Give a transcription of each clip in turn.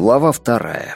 Глава 2.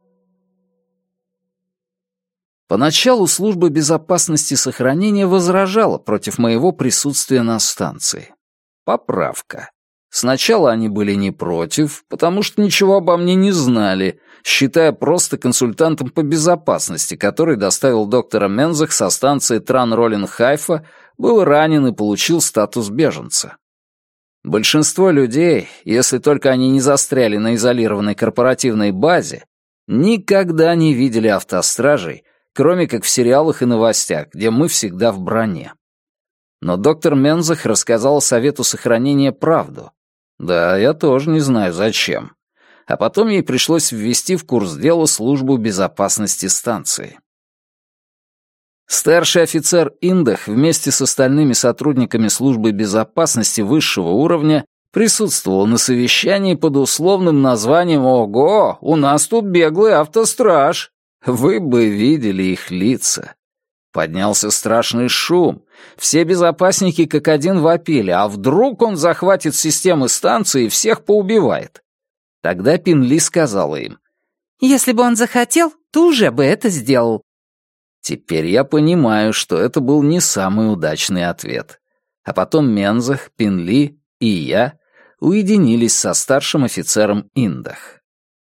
Поначалу служба безопасности сохранения возражала против моего присутствия на станции. Поправка. Сначала они были не против, потому что ничего обо мне не знали, считая просто консультантом по безопасности, который доставил доктора Мензах со станции Тран-Роллин-Хайфа, был ранен и получил статус беженца. Большинство людей, если только они не застряли на изолированной корпоративной базе, никогда не видели автостражей, кроме как в сериалах и новостях, где мы всегда в броне. Но доктор Мензах рассказал Совету сохранения правду. Да, я тоже не знаю, зачем. А потом ей пришлось ввести в курс дела службу безопасности станции. Старший офицер Индах вместе с остальными сотрудниками службы безопасности высшего уровня присутствовал на совещании под условным названием «Ого, у нас тут беглый автостраж». Вы бы видели их лица. Поднялся страшный шум. Все безопасники как один вопили, а вдруг он захватит системы станции и всех поубивает. Тогда Пин Ли сказала им: «Если бы он захотел, то уже бы это сделал». Теперь я понимаю, что это был не самый удачный ответ. А потом Мензах, Пин Ли и я уединились со старшим офицером Индах.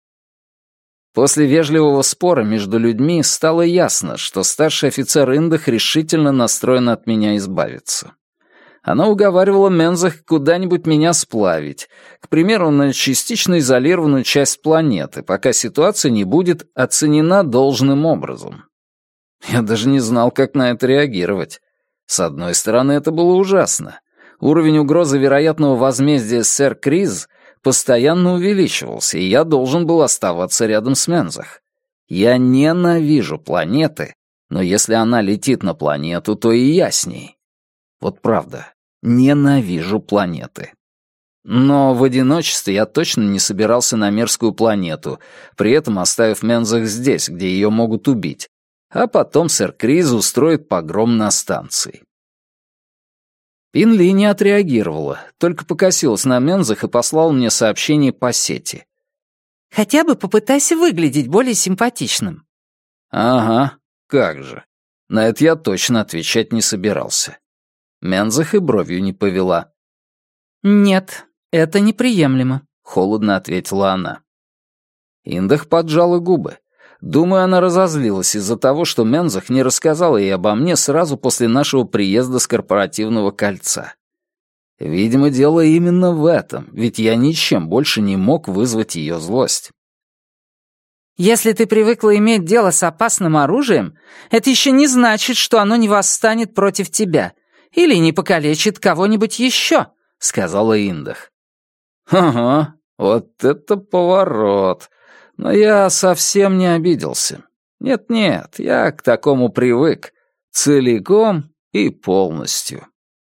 После вежливого спора между людьми стало ясно, что старший офицер Индах решительно настроен от меня избавиться. Она уговаривала Мензах куда-нибудь меня сплавить, к примеру, на частично изолированную часть планеты, пока ситуация не будет оценена должным образом. Я даже не знал, как на это реагировать. С одной стороны, это было ужасно. Уровень угрозы вероятного возмездия сэр Криз постоянно увеличивался, и я должен был оставаться рядом с Мензах. Я ненавижу планеты, но если она летит на планету, то и я с ней. Вот правда, ненавижу планеты. Но в одиночестве я точно не собирался на мерзкую планету, при этом оставив Мензах здесь, где ее могут убить, а потом сэр Криз устроит погром на станции. Пин Ли не отреагировала, только покосилась на Мензах и послал мне сообщение по сети. «Хотя бы попытайся выглядеть более симпатичным». Ага, как же. На это я точно отвечать не собирался. Мензах и бровью не повела. «Нет, это неприемлемо», — холодно ответила она. Индах поджала губы. Думаю, она разозлилась из-за того, что Мензах не рассказала ей обо мне сразу после нашего приезда с корпоративного кольца. Видимо, дело именно в этом, ведь я ничем больше не мог вызвать ее злость. «Если ты привыкла иметь дело с опасным оружием, это еще не значит, что оно не восстанет против тебя или не покалечит кого-нибудь еще», — сказала Индах. «Ага, вот это поворот. Но я совсем не обиделся. Нет-нет, я к такому привык. Целиком и полностью».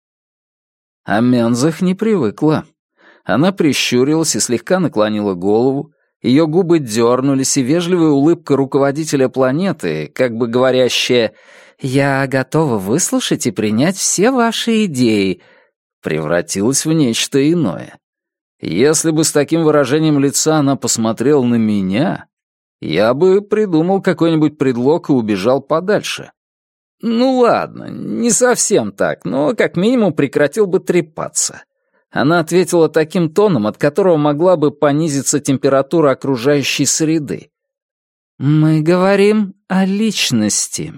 А Мензах не привыкла. Она прищурилась и слегка наклонила голову, ее губы дернулись, и вежливая улыбка руководителя планеты, как бы говорящая «Я готова выслушать и принять все ваши идеи», превратилась в нечто иное. Если бы с таким выражением лица она посмотрела на меня, я бы придумал какой-нибудь предлог и убежал подальше. Ну ладно, не совсем так, но как минимум прекратил бы трепаться. Она ответила таким тоном, от которого могла бы понизиться температура окружающей среды. «Мы говорим о личности».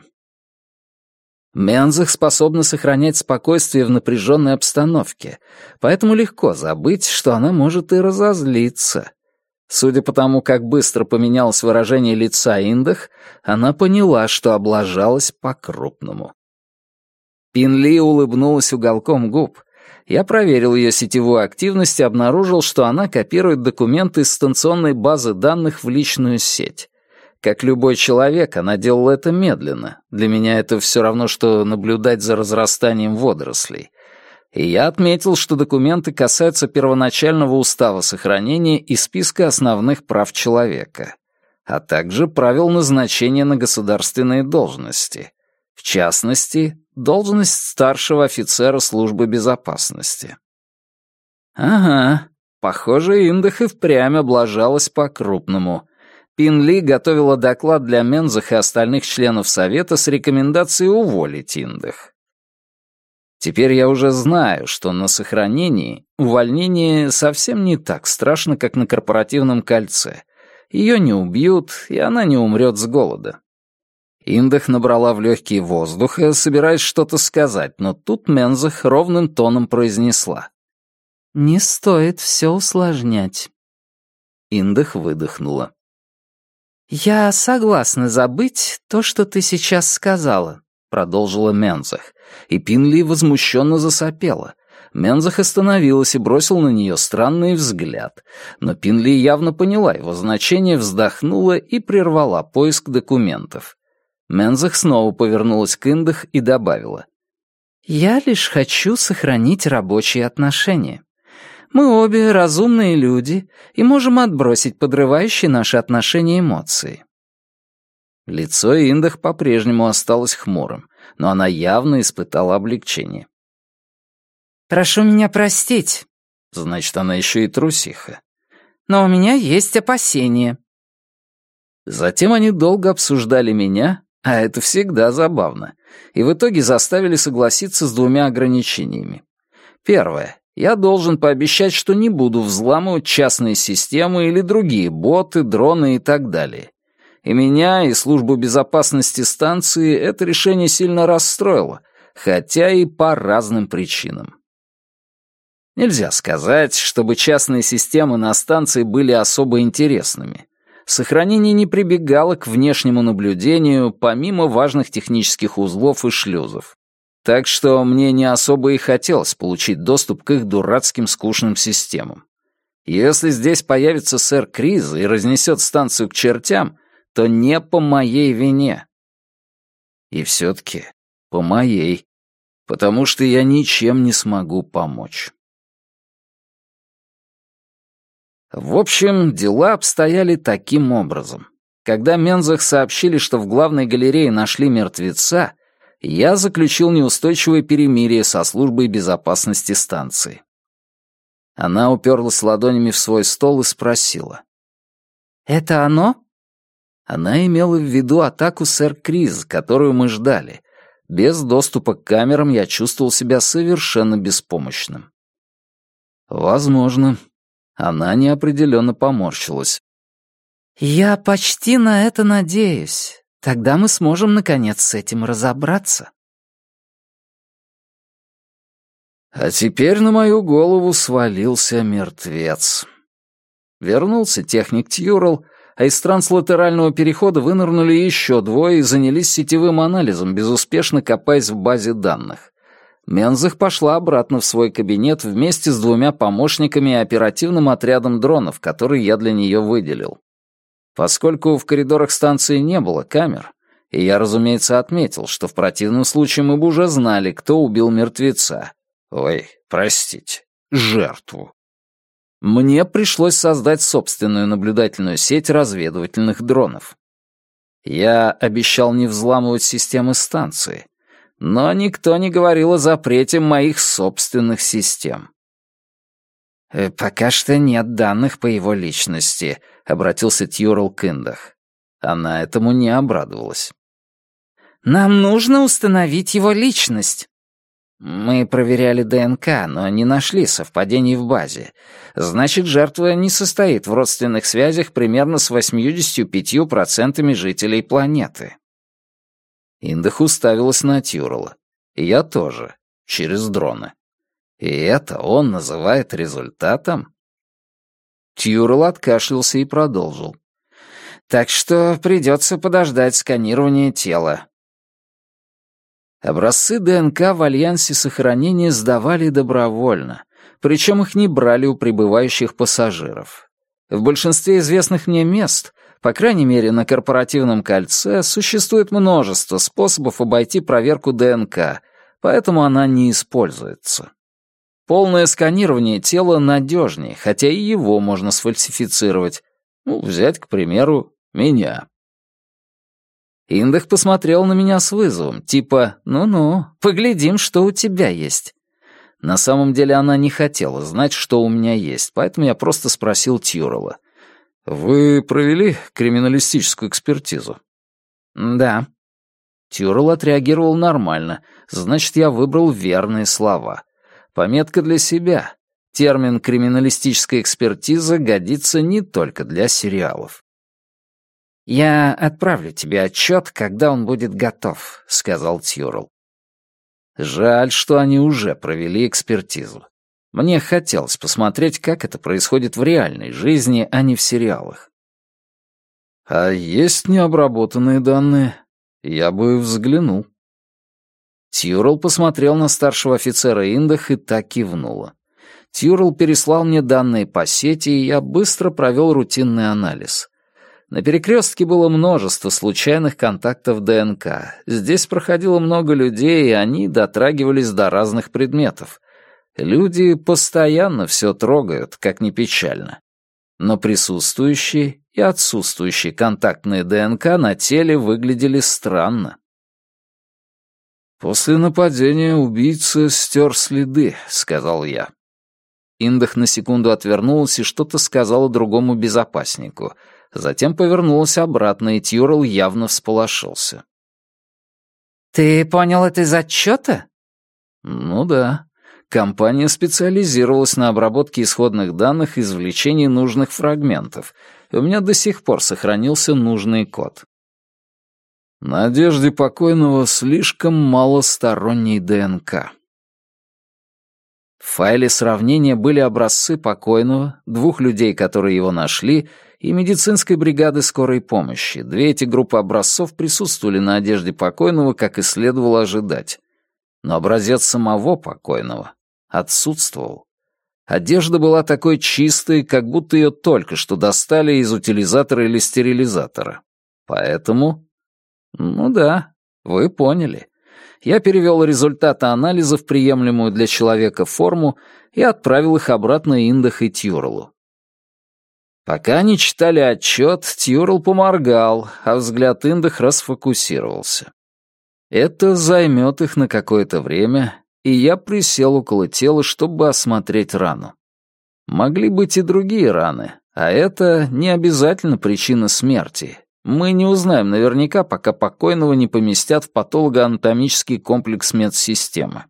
Мензах способна сохранять спокойствие в напряженной обстановке, поэтому легко забыть, что она может и разозлиться. Судя по тому, как быстро поменялось выражение лица Индах, она поняла, что облажалась по-крупному. Пин Ли улыбнулась уголком губ. Я проверил ее сетевую активность и обнаружил, что она копирует документы из станционной базы данных в личную сеть. Как любой человек, она делала это медленно. Для меня это все равно, что наблюдать за разрастанием водорослей. И я отметил, что документы касаются первоначального устава сохранения и списка основных прав человека, а также правил назначения на государственные должности. В частности, должность старшего офицера службы безопасности. Ага, похоже, Индах и впрямь облажалась по-крупному. Пин Ли готовила доклад для Мензах и остальных членов Совета с рекомендацией уволить Индах. Теперь я уже знаю, что на сохранении увольнение совсем не так страшно, как на корпоративном кольце. Ее не убьют, и она не умрет с голода. Индах набрала в легкие воздуха, собираясь что-то сказать, но тут Мензах ровным тоном произнесла: «Не стоит все усложнять». Индах выдохнула. «Я согласна забыть то, что ты сейчас сказала», — продолжила Мензах, и Пин Ли возмущенно засопела. Мензах остановилась и бросил на нее странный взгляд, но Пин Ли явно поняла его значение, вздохнула и прервала поиск документов. Мензах снова повернулась к Индах и добавила: «Я лишь хочу сохранить рабочие отношения. Мы обе разумные люди и можем отбросить подрывающие наши отношения эмоции». Лицо Индах по-прежнему осталось хмурым, но она явно испытала облегчение. «Прошу меня простить». Значит, она еще и трусиха. «Но у меня есть опасения». Затем они долго обсуждали меня, а это всегда забавно, и в итоге заставили согласиться с двумя ограничениями. Первое. Я должен пообещать, что не буду взламывать частные системы или другие боты, дроны и так далее. И меня, и службу безопасности станции это решение сильно расстроило, хотя и по разным причинам. Нельзя сказать, чтобы частные системы на станции были особо интересными. Сохранение не прибегало к внешнему наблюдению, помимо важных технических узлов и шлюзов. Так что мне не особо и хотелось получить доступ к их дурацким скучным системам. Если здесь появится сэр Криз и разнесет станцию к чертям, то не по моей вине. И все-таки по моей, потому что я ничем не смогу помочь. В общем, дела обстояли таким образом. Когда Мензах сообщили, что в главной галерее нашли мертвеца, я заключил неустойчивое перемирие со службой безопасности станции. Она уперлась ладонями в свой стол и спросила: «Это оно?» Она имела в виду атаку сэр Криз, которую мы ждали. Без доступа к камерам я чувствовал себя совершенно беспомощным. «Возможно». Она неопределенно поморщилась. «Я почти на это надеюсь. Тогда мы сможем, наконец, с этим разобраться». А теперь на мою голову свалился мертвец. Вернулся техник Тьюрл, а из транслатерального перехода вынырнули еще двое и занялись сетевым анализом, безуспешно копаясь в базе данных. Мензах пошла обратно в свой кабинет вместе с двумя помощниками и оперативным отрядом дронов, который я для нее выделил. Поскольку в коридорах станции не было камер, и я, разумеется, отметил, что в противном случае мы бы уже знали, кто убил мертвеца. Жертву. Мне пришлось создать собственную наблюдательную сеть разведывательных дронов. Я обещал не взламывать системы станции, но никто не говорил о запрете моих собственных систем. «Пока что нет данных по его личности», — обратился Тьюрл к Индах. Она этому не обрадовалась. «Нам нужно установить его личность». «Мы проверяли ДНК, но не нашли совпадений в базе. Значит, жертва не состоит в родственных связях примерно с 85% жителей планеты». Индах уставилась на Тьюрла. И я тоже, через дроны. И это он называет результатом? Тьюрл откашлялся и продолжил. Так что придется подождать сканирования тела. Образцы ДНК в Альянсе сохранения сдавали добровольно, причем их не брали у прибывающих пассажиров. В большинстве известных мне мест, по крайней мере на корпоративном кольце, существует множество способов обойти проверку ДНК, поэтому она не используется. Полное сканирование тела надежнее, хотя и его можно сфальсифицировать. Взять, к примеру, меня. Индах посмотрел на меня с вызовом, типа «Ну-ну, поглядим, что у тебя есть». На самом деле она не хотела знать, что у меня есть, поэтому я просто спросил Тьюрла. «Вы провели криминалистическую экспертизу?» «Да». Тюрл отреагировал нормально, значит, я выбрал верные слова. Пометка для себя. Термин «криминалистическая экспертиза» годится не только для сериалов. «Я отправлю тебе отчет, когда он будет готов», — сказал Тюрл. Жаль, что они уже провели экспертизу. Мне хотелось посмотреть, как это происходит в реальной жизни, а не в сериалах. А есть необработанные данные? Я бы взглянул. Тюрл посмотрел на старшего офицера Индах и так кивнула. Тюрл переслал мне данные по сети, и я быстро провел рутинный анализ. На перекрестке было множество случайных контактов ДНК. Здесь проходило много людей, и они дотрагивались до разных предметов. Люди постоянно все трогают, как ни печально. Но присутствующие и отсутствующие контактные ДНК на теле выглядели странно. «После нападения убийца стер следы», — сказал я. Индах на секунду отвернулась и что-то сказала другому безопаснику. Затем повернулась обратно, и Тюрл явно всполошился. «Ты понял это из отчета?» «Ну да. Компания специализировалась на обработке исходных данных и извлечении нужных фрагментов, и у меня до сих пор сохранился нужный код. На одежде покойного слишком мало сторонней ДНК». В файле сравнения были образцы покойного, 2 людей, которые его нашли, и медицинской бригады скорой помощи. 2 эти группы образцов присутствовали на одежде покойного, как и следовало ожидать. Но образец самого покойного отсутствовал. Одежда была такой чистой, как будто ее только что достали из утилизатора или стерилизатора. Поэтому... Ну да, вы поняли. Я перевел результаты анализа в приемлемую для человека форму и отправил их обратно Индах и Тюрлу. Пока они читали отчет, Тюрл поморгал, а взгляд Индах расфокусировался. Это займет их на какое-то время, и я присел около тела, чтобы осмотреть рану. Могли быть и другие раны, а это не обязательно причина смерти. Мы не узнаем наверняка, пока покойного не поместят в патологоанатомический комплекс медсистемы.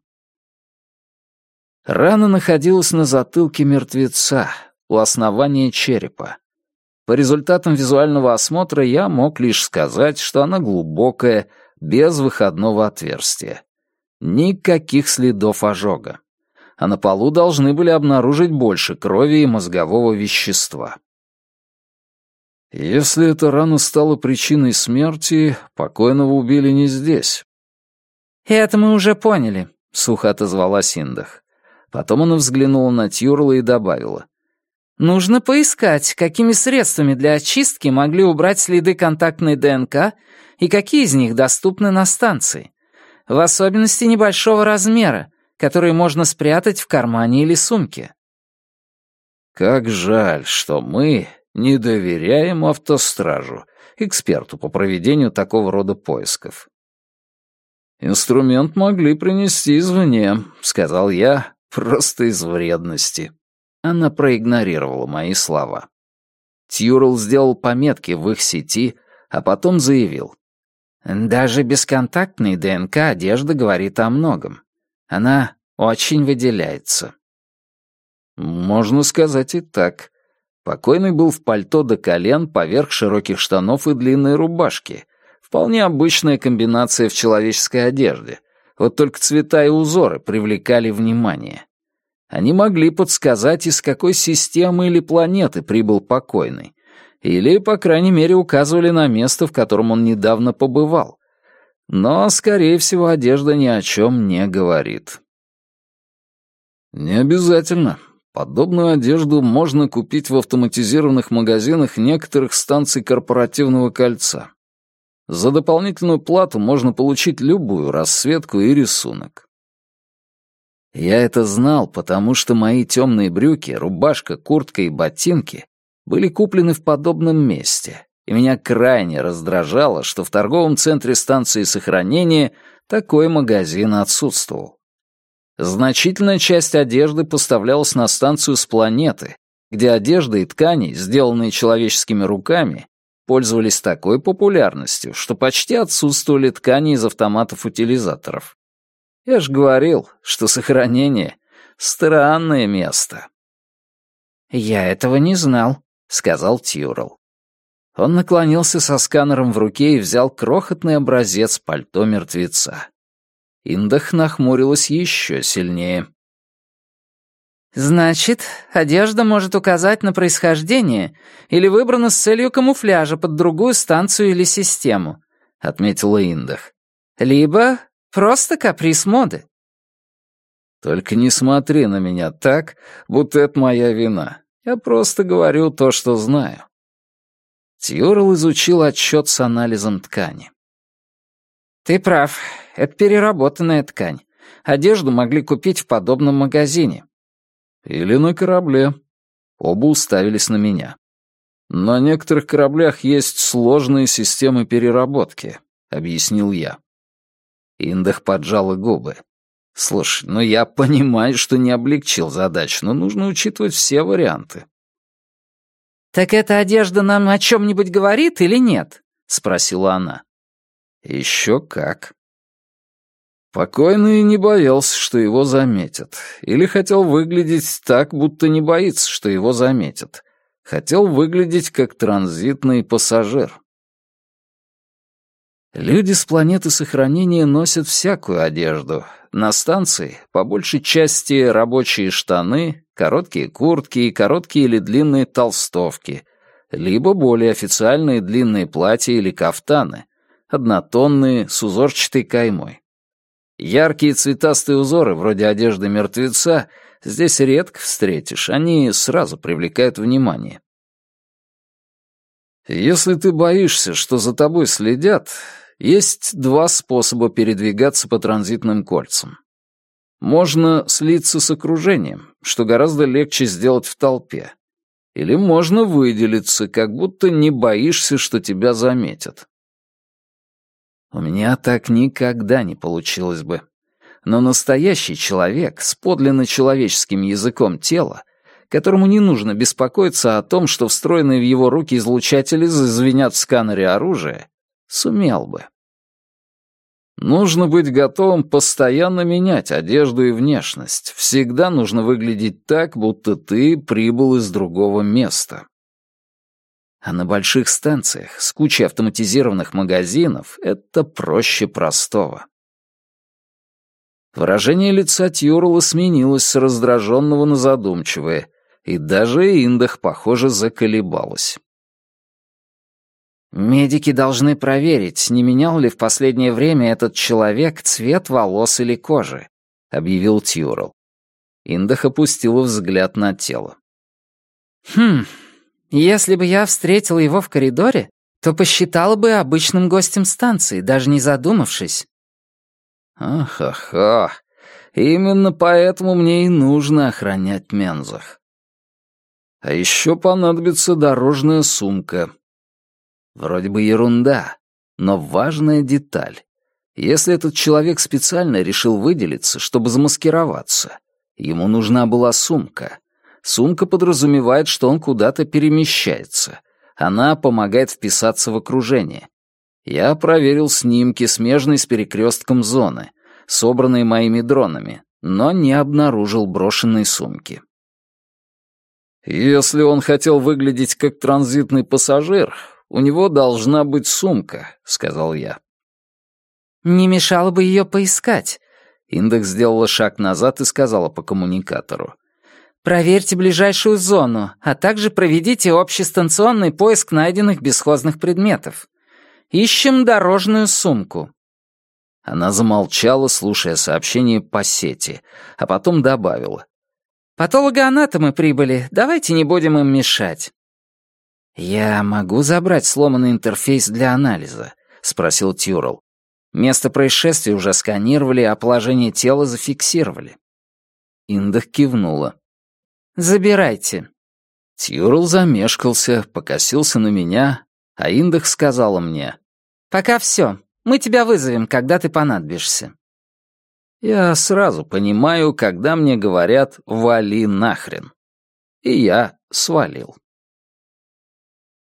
Рана находилась на затылке мертвеца, у основания черепа. По результатам визуального осмотра я мог лишь сказать, что она глубокая, без выходного отверстия. Никаких следов ожога. А на полу должны были обнаружить больше крови и мозгового вещества. Если эта рана стала причиной смерти, покойного убили не здесь. «Это мы уже поняли», — сухо отозвалась Индах. Потом она взглянула на Тюрла и добавила. «Нужно поискать, какими средствами для очистки могли убрать следы контактной ДНК и какие из них доступны на станции. В особенности небольшого размера, которые можно спрятать в кармане или сумке». Как жаль, что мы не доверяем автостражу, эксперту по проведению такого рода поисков. «Инструмент могли принести извне», — сказал я, просто из вредности. Она проигнорировала мои слова. Тюрл сделал пометки в их сети, а потом заявил. «Даже бесконтактной ДНК одежда говорит о многом. Она очень выделяется». Можно сказать и так. Покойный был в пальто до колен, поверх широких штанов и длинной рубашки. Вполне обычная комбинация в человеческой одежде. Вот только цвета и узоры привлекали внимание. Они могли подсказать, из какой системы или планеты прибыл покойный. Или, по крайней мере, указывали на место, в котором он недавно побывал. Но, скорее всего, одежда ни о чем не говорит. Не обязательно. Подобную одежду можно купить в автоматизированных магазинах некоторых станций корпоративного кольца. За дополнительную плату можно получить любую расцветку и рисунок. Я это знал, потому что мои темные брюки, рубашка, куртка и ботинки были куплены в подобном месте, и меня крайне раздражало, что в торговом центре станции сохранения такой магазин отсутствовал. Значительная часть одежды поставлялась на станцию с планеты, где одежда и ткани, сделанные человеческими руками, пользовались такой популярностью, что почти отсутствовали ткани из автоматов-утилизаторов. Я ж говорил, что сохранение — странное место. «Я этого не знал», — сказал Тьюрл. Он наклонился со сканером в руке и взял крохотный образец пальто мертвеца. Индах нахмурилась еще сильнее. «Значит, одежда может указать на происхождение или выбрана с целью камуфляжа под другую станцию или систему», — отметила Индах. «Либо просто каприз моды». «Только не смотри на меня так, будто это моя вина. Я просто говорю то, что знаю». Тьюрл изучил отчет с анализом ткани. «Ты прав, это переработанная ткань. Одежду могли купить в подобном магазине». «Или на корабле». Оба уставились на меня. «На некоторых кораблях есть сложные системы переработки», — объяснил я. Индах поджала губы. «Слушай, ну я понимаю, что не облегчил задачу, но нужно учитывать все варианты». «Так эта одежда нам о чем-нибудь говорит или нет?» — спросила она. «Еще как». Покойный не боялся, что его заметят. Или хотел выглядеть так, будто не боится, что его заметят. Хотел выглядеть как транзитный пассажир. Люди с планеты сохранения носят всякую одежду. На станции, по большей части, рабочие штаны, короткие куртки и короткие или длинные толстовки, либо более официальные длинные платья или кафтаны, однотонные, с узорчатой каймой. Яркие цветастые узоры, вроде одежды мертвеца, здесь редко встретишь, они сразу привлекают внимание. Если ты боишься, что за тобой следят, есть два способа передвигаться по транзитным кольцам. Можно слиться с окружением, что гораздо легче сделать в толпе. Или можно выделиться, как будто не боишься, что тебя заметят. У меня так никогда не получилось бы. Но настоящий человек с подлинно человеческим языком тела, которому не нужно беспокоиться о том, что встроенные в его руки излучатели зазвенят в сканере оружия, сумел бы. Нужно быть готовым постоянно менять одежду и внешность. Всегда нужно выглядеть так, будто ты прибыл из другого места. А на больших станциях с кучей автоматизированных магазинов это проще простого. Выражение лица Тьюрла сменилось с раздраженного на задумчивое, и даже Индах, похоже, заколебалась. «Медики должны проверить, не менял ли в последнее время этот человек цвет волос или кожи», — объявил Тьюрл. Индах опустила взгляд на тело. Если бы я встретила его в коридоре, то посчитала бы обычным гостем станции, даже не задумавшись». «Ах-ха-ха, именно поэтому мне и нужно охранять Мензах. А еще понадобится дорожная сумка. Вроде бы ерунда, но важная деталь. Если этот человек специально решил выделиться, чтобы замаскироваться, ему нужна была сумка. Сумка подразумевает, что он куда-то перемещается. Она помогает вписаться в окружение. Я проверил снимки, смежные с перекрестком зоны, собранные моими дронами, но не обнаружил брошенной сумки. Если он хотел выглядеть как транзитный пассажир, у него должна быть сумка, сказал я. «Не мешало бы ее поискать». Индекс сделала шаг назад и сказала по коммуникатору. «Проверьте ближайшую зону, а также проведите общестанционный поиск найденных бесхозных предметов. Ищем дорожную сумку». Она замолчала, слушая сообщение по сети, а потом добавила. «Патологоанатомы прибыли, давайте не будем им мешать». «Я могу забрать сломанный интерфейс для анализа?» — спросил Тьюрл. «Место происшествия уже сканировали, а положение тела зафиксировали». Индах кивнула. «Забирайте». Тьюрл замешкался, покосился на меня, а Индах сказала мне. «Пока все. Мы тебя вызовем, когда ты понадобишься». Я сразу понимаю, когда мне говорят «вали нахрен». и я свалил.